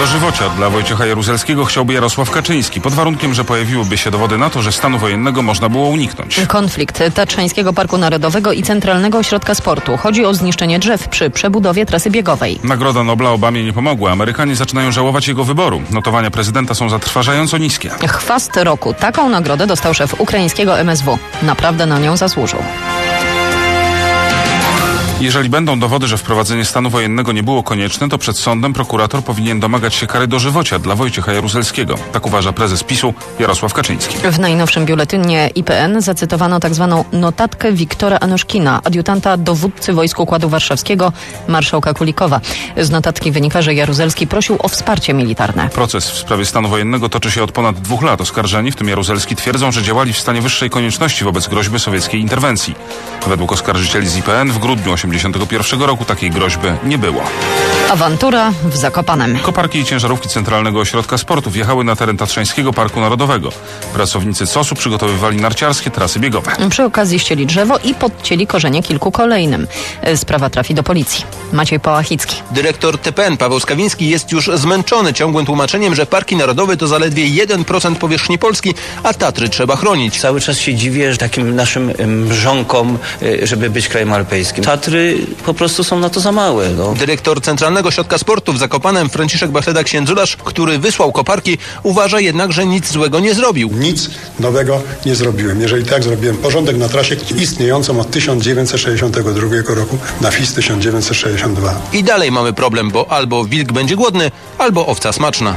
dożywocia dla Wojciecha Jaruzelskiego chciałby Jarosław Kaczyński, pod warunkiem, że pojawiłyby się dowody na to, że stanu wojennego można było uniknąć. Konflikt Tatrzańskiego Parku Narodowego i Centralnego Ośrodka Sportu. Chodzi o zniszczenie drzew przy przebudowie trasy biegowej. Nagroda Nobla Obamie nie pomogła. Amerykanie zaczynają żałować jego wyboru. Notowania prezydenta są zatrważająco niskie. Chwast roku. Taką nagrodę dostał szef ukraińskiego MSW. Naprawdę na nią zasłużył. Jeżeli będą dowody, że wprowadzenie stanu wojennego nie było konieczne, to przed sądem prokurator powinien domagać się kary dożywocia dla Wojciecha Jaruzelskiego. Tak uważa prezes PiS-u Jarosław Kaczyński. W najnowszym biuletynie IPN zacytowano tzw. notatkę Wiktora Anuszkina, adiutanta dowódcy Wojsk Układu Warszawskiego, marszałka Kulikowa. Z notatki wynika, że Jaruzelski prosił o wsparcie militarne. Proces w sprawie stanu wojennego toczy się od ponad 2 lat. Oskarżeni, w tym Jaruzelski, twierdzą, że działali w stanie wyższej konieczności wobec groźby sowieckiej interwencji. Według oskarżycieli z IPN w grudniu 1981 roku takiej groźby nie było. Awantura w Zakopanem. Koparki i ciężarówki Centralnego Ośrodka Sportu wjechały na teren Tatrzańskiego Parku Narodowego. Pracownicy COS-u przygotowywali narciarskie trasy biegowe. Przy okazji ścieli drzewo i podcięli korzenie kilku kolejnym. Sprawa trafi do policji. Maciej Pałachicki. Dyrektor TPN Paweł Skawiński jest już zmęczony ciągłym tłumaczeniem, że parki narodowe to zaledwie 1% powierzchni Polski, a Tatry trzeba chronić. Cały czas się dziwię takim naszym mrzonkom, żeby być krajem alpejskim. Tatry po prostu są na to za małe. Dyrektor Centralnego Ośrodka Sportu w Zakopanem Franciszek Bachleda-Księdzularz, który wysłał koparki, uważa jednak, że nic złego nie zrobił. Nic nowego nie zrobiłem. Jeżeli tak, zrobiłem porządek na trasie istniejącą od 1962 roku na FIS 1962. I dalej mamy problem, bo albo wilk będzie głodny, albo owca smaczna.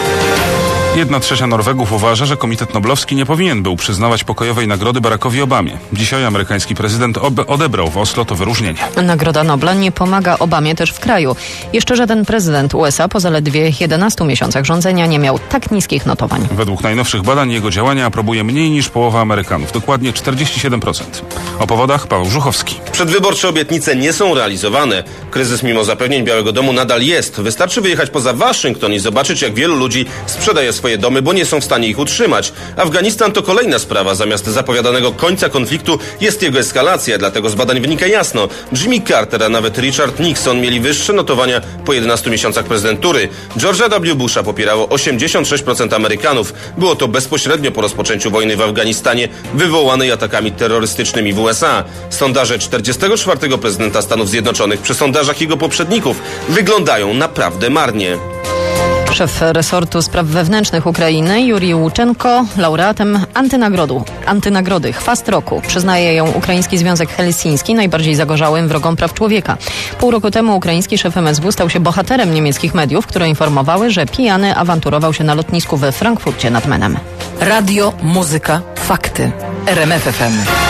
1/3 Norwegów uważa, że Komitet Noblowski nie powinien był przyznawać pokojowej nagrody Barackowi Obamie. Dzisiaj amerykański prezydent odebrał w Oslo to wyróżnienie. Nagroda Nobla nie pomaga Obamie też w kraju. Jeszcze żaden prezydent USA po zaledwie 11 miesiącach rządzenia nie miał tak niskich notowań. Według najnowszych badań jego działania aprobuje mniej niż połowa Amerykanów, dokładnie 47%. O powodach Paweł Żuchowski. Przedwyborcze obietnice nie są realizowane. Kryzys mimo zapewnień Białego Domu nadal jest. Wystarczy wyjechać poza Waszyngton i zobaczyć, jak wielu ludzi sprzedaje swoje domy, bo nie są w stanie ich utrzymać. Afganistan to kolejna sprawa. Zamiast zapowiadanego końca konfliktu jest jego eskalacja. Dlatego z badań wynika jasno. Jimmy Carter, a nawet Richard Nixon mieli wyższe notowania po 11 miesiącach prezydentury. George'a W. Busha popierało 86% Amerykanów. Było to bezpośrednio po rozpoczęciu wojny w Afganistanie, wywołanej atakami terrorystycznymi w USA. Sondaże 44. prezydenta Stanów Zjednoczonych przy sondażach jego poprzedników wyglądają naprawdę marnie. Szef resortu spraw wewnętrznych Ukrainy Jurij Łuczenko laureatem antynagrody Chwast Roku. Przyznaje ją Ukraiński Związek Helsiński, najbardziej zagorzałym wrogom praw człowieka. Pół roku temu ukraiński szef MSW stał się bohaterem niemieckich mediów, które informowały, że pijany awanturował się na lotnisku we Frankfurcie nad Menem. Radio, muzyka, fakty. RMF FM.